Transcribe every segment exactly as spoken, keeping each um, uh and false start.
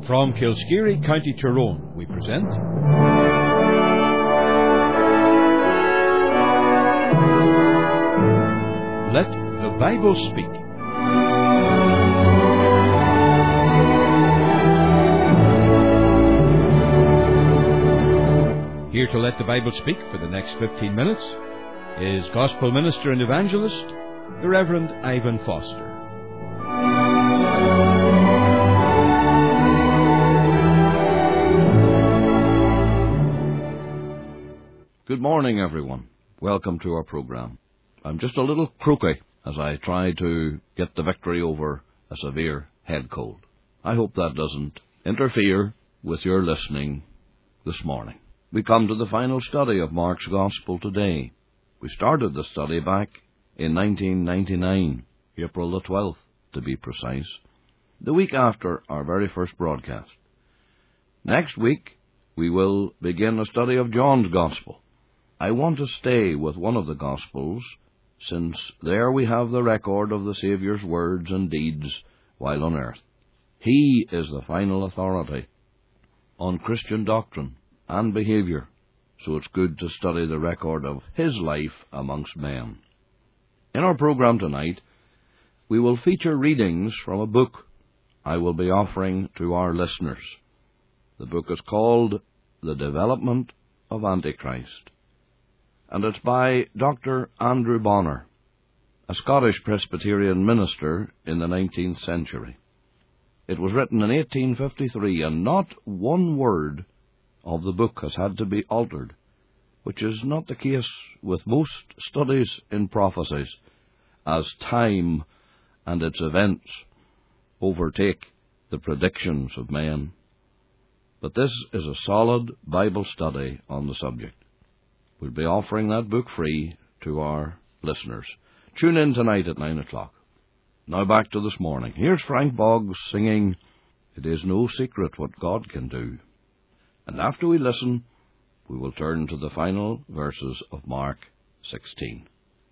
From Kilskeary, County Tyrone, we present Let the Bible Speak. Here to let the Bible speak for the next fifteen minutes is Gospel Minister and Evangelist, the Reverend Ivan Foster. Good morning, everyone. Welcome to our program. I'm just a little croaky as I try to get the victory over a severe head cold. I hope that doesn't interfere with your listening this morning. We come to the final study of Mark's Gospel today. We started the study back in nineteen ninety-nine, April the twelfth, to be precise, the week after our very first broadcast. Next week, we will begin a study of John's Gospel. I want to stay with one of the Gospels, since there we have the record of the Saviour's words and deeds while on earth. He is the final authority on Christian doctrine and behaviour, so it's good to study the record of his life amongst men. In our program tonight, we will feature readings from a book I will be offering to our listeners. The book is called The Development of Antichrist, and it's by Doctor Andrew Bonner, a Scottish Presbyterian minister in the nineteenth century. It was written in eighteen fifty-three, and not one word of the book has had to be altered, which is not the case with most studies in prophecies, as time and its events overtake the predictions of men. But this is a solid Bible study on the subject. We'll be offering that book free to our listeners. Tune in tonight at nine o'clock. Now back to this morning. Here's Frank Boggs singing, "It Is No Secret What God Can Do." And after we listen, we will turn to the final verses of Mark sixteen.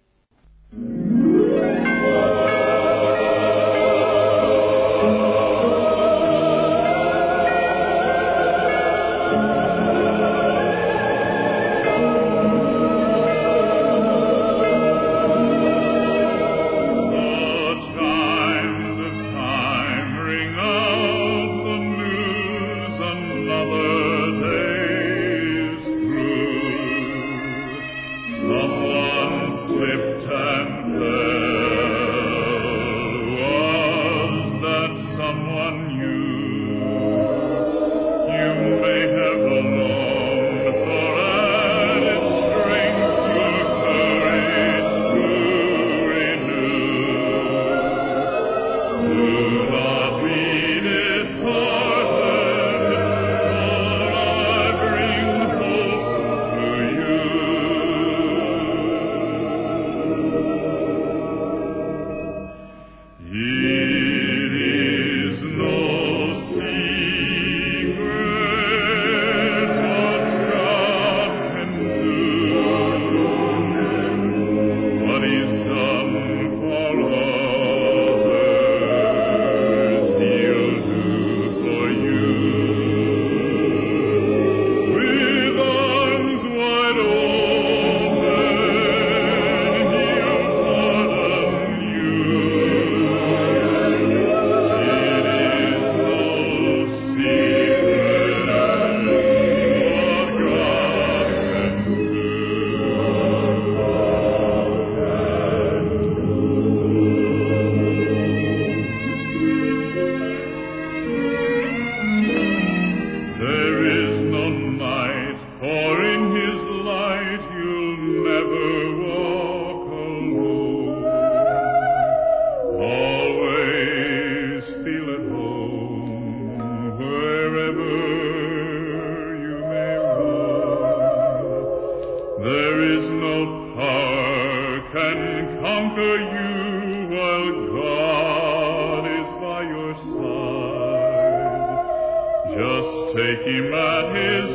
Take him at his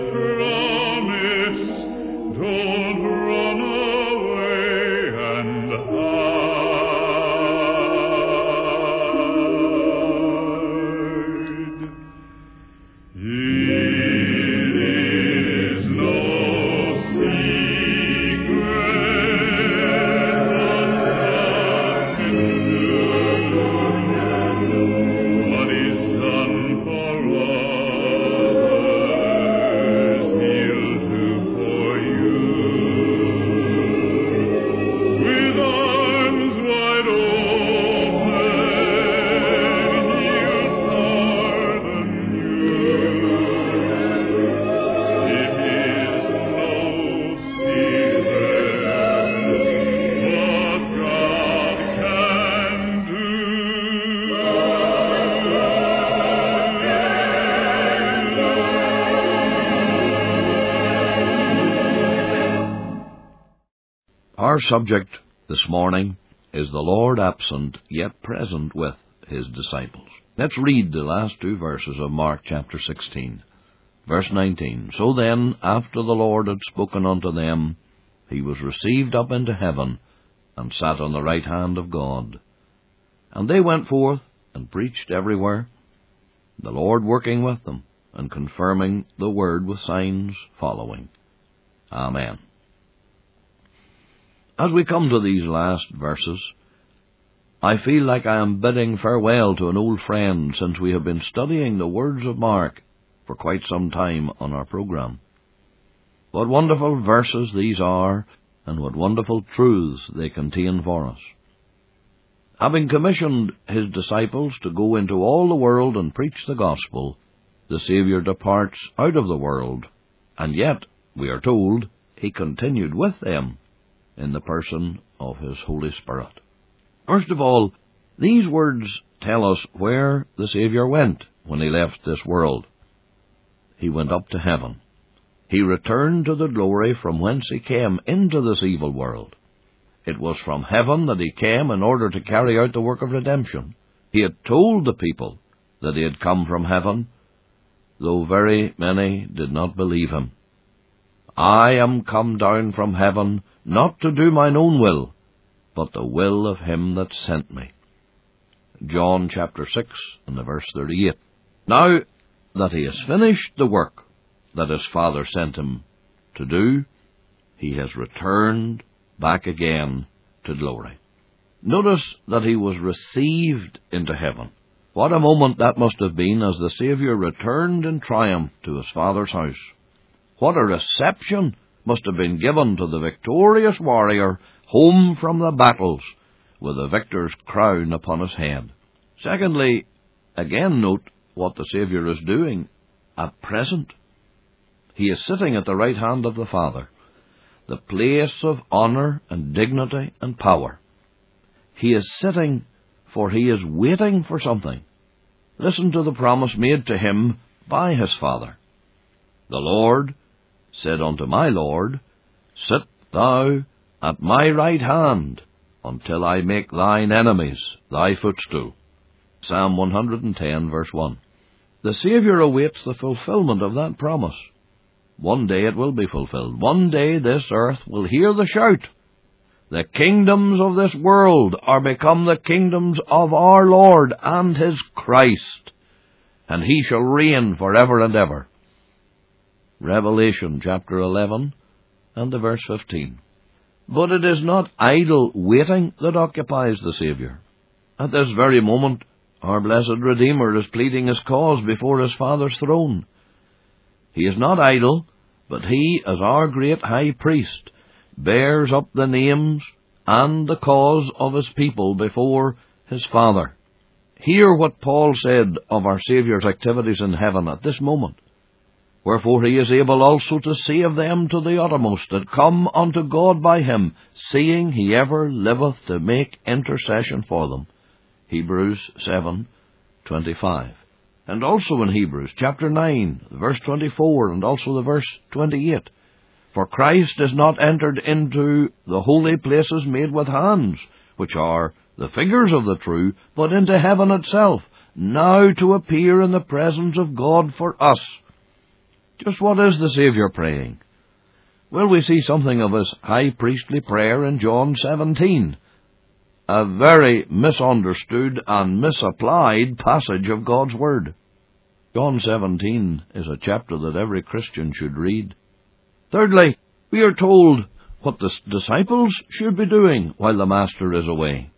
promise, don't run away and hide. Our subject this morning is the Lord absent, yet present with his disciples. Let's read the last two verses of Mark chapter sixteen. Verse nineteen, So then, after the Lord had spoken unto them, he was received up into heaven, and sat on the right hand of God. And they went forth, and preached everywhere, the Lord working with them, and confirming the word with signs following. Amen. As we come to these last verses, I feel like I am bidding farewell to an old friend, since we have been studying the words of Mark for quite some time on our program. What wonderful verses these are, and what wonderful truths they contain for us. Having commissioned his disciples to go into all the world and preach the gospel, the Saviour departs out of the world, and yet, we are told, he continued with them in the person of his Holy Spirit. First of all, these words tell us where the Saviour went when he left this world. He went up to heaven. He returned to the glory from whence he came into this evil world. It was from heaven that he came in order to carry out the work of redemption. He had told the people that he had come from heaven, though very many did not believe him. I am come down from heaven, not to do mine own will, but the will of him that sent me. John chapter six and the verse thirty-eight. Now that he has finished the work that his Father sent him to do, he has returned back again to glory. Notice that he was received into heaven. What a moment that must have been as the Saviour returned in triumph to his Father's house. What a reception must have been given to the victorious warrior home from the battles with a victor's crown upon his head. Secondly, again note what the Saviour is doing at present. He is sitting at the right hand of the Father, the place of honour and dignity and power. He is sitting, for he is waiting for something. Listen to the promise made to him by his Father. The Lord said unto my Lord, Sit thou at my right hand, until I make thine enemies thy footstool. Psalm one hundred ten, verse one. The Saviour awaits the fulfillment of that promise. One day it will be fulfilled. One day this earth will hear the shout, The kingdoms of this world are become the kingdoms of our Lord and his Christ, and he shall reign forever and ever. Revelation chapter eleven and the verse fifteen. But it is not idle waiting that occupies the Saviour. At this very moment, our blessed Redeemer is pleading his cause before his Father's throne. He is not idle, but he, as our great high priest, bears up the names and the cause of his people before his Father. Hear what Paul said of our Saviour's activities in heaven at this moment. Wherefore he is able also to save them to the uttermost that come unto God by him, seeing he ever liveth to make intercession for them. Hebrews seven twenty-five. And also in Hebrews chapter nine, verse twenty-four, and also the verse twenty-eight. For Christ is not entered into the holy places made with hands, which are the figures of the true, but into heaven itself, now to appear in the presence of God for us. Just what is the Saviour praying? Well, we see something of his high priestly prayer in John seventeen, a very misunderstood and misapplied passage of God's Word. John seventeen is a chapter that every Christian should read. Thirdly, we are told what the disciples should be doing while the Master is away.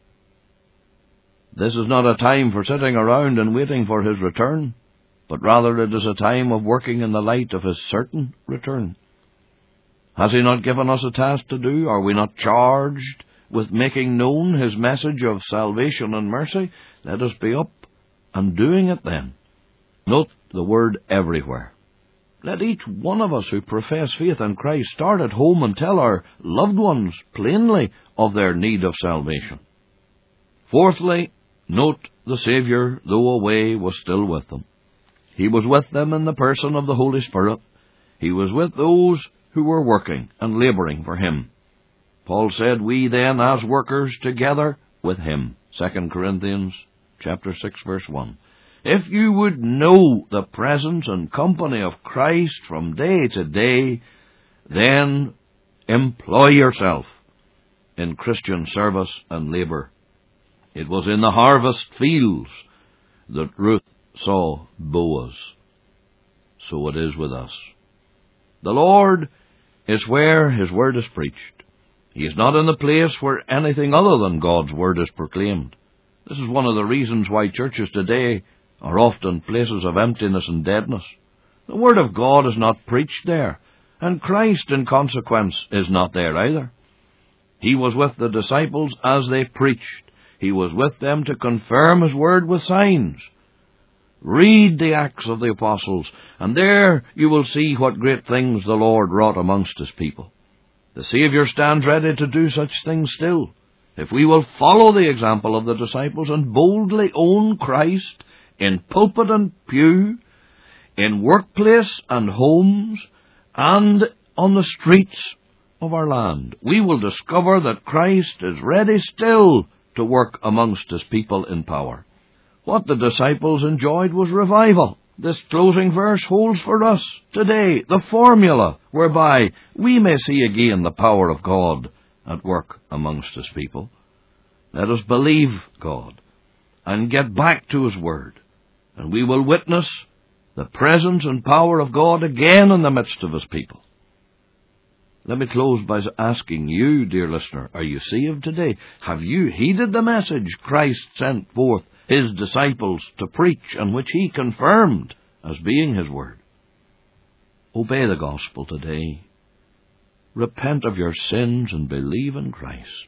This is not a time for sitting around and waiting for his return, but rather it is a time of working in the light of his certain return. Has he not given us a task to do? Are we not charged with making known his message of salvation and mercy? Let us be up and doing it then. Note the word everywhere. Let each one of us who profess faith in Christ start at home and tell our loved ones plainly of their need of salvation. Fourthly, note the Saviour, though away, was still with them. He was with them in the person of the Holy Spirit. He was with those who were working and labouring for him. Paul said, we then as workers together with him. Second Corinthians chapter six, verse one. If you would know the presence and company of Christ from day to day, then employ yourself in Christian service and labour. It was in the harvest fields that Ruth saw Boaz. So it is with us. The Lord is where his word is preached. He is not in the place where anything other than God's word is proclaimed. This is one of the reasons why churches today are often places of emptiness and deadness. The word of God is not preached there, and Christ, in consequence, is not there either. He was with the disciples as they preached. He was with them to confirm his word with signs. Read the Acts of the Apostles, and there you will see what great things the Lord wrought amongst his people. The Saviour stands ready to do such things still. If we will follow the example of the disciples and boldly own Christ in pulpit and pew, in workplace and homes, and on the streets of our land, we will discover that Christ is ready still to work amongst his people in power. What the disciples enjoyed was revival. This closing verse holds for us today the formula whereby we may see again the power of God at work amongst his people. Let us believe God and get back to his word, and we will witness the presence and power of God again in the midst of his people. Let me close by asking you, dear listener, are you saved today? Have you heeded the message Christ sent forth his disciples to preach, and which he confirmed as being his word? Obey the gospel today. Repent of your sins and believe in Christ.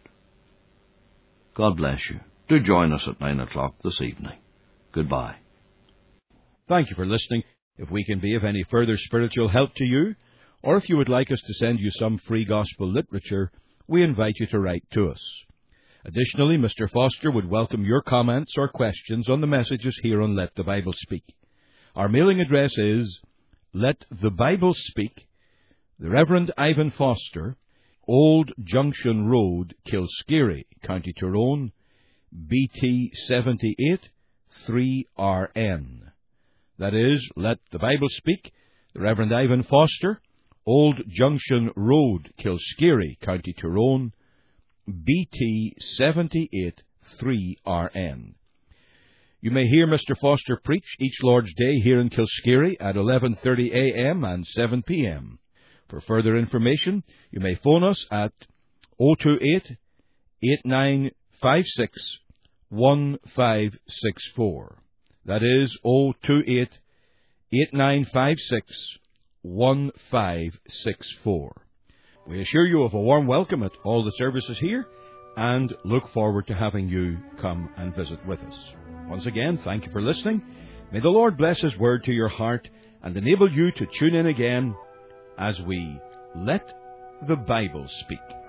God bless you. Do join us at nine o'clock this evening. Goodbye. Thank you for listening. If we can be of any further spiritual help to you, or if you would like us to send you some free gospel literature, we invite you to write to us. Additionally, Mister Foster would welcome your comments or questions on the messages here on Let the Bible Speak. Our mailing address is Let the Bible Speak, the Reverend Ivan Foster, Old Junction Road, Kilskeary, County Tyrone, B T seventy-eight three R N. That is, Let the Bible Speak, the Reverend Ivan Foster, Old Junction Road, Kilskeary, County Tyrone, B T seventy-eight three R N. You may hear Mister Foster preach each Lord's Day here in Kilskeary at eleven thirty a m and seven p m For further information, you may phone us at oh two eight, eight nine five six, one five six four. That is oh two eight, eight nine five six, one five six four. We assure you of a warm welcome at all the services here, and look forward to having you come and visit with us. Once again, thank you for listening. May the Lord bless his word to your heart and enable you to tune in again as we Let the Bible Speak.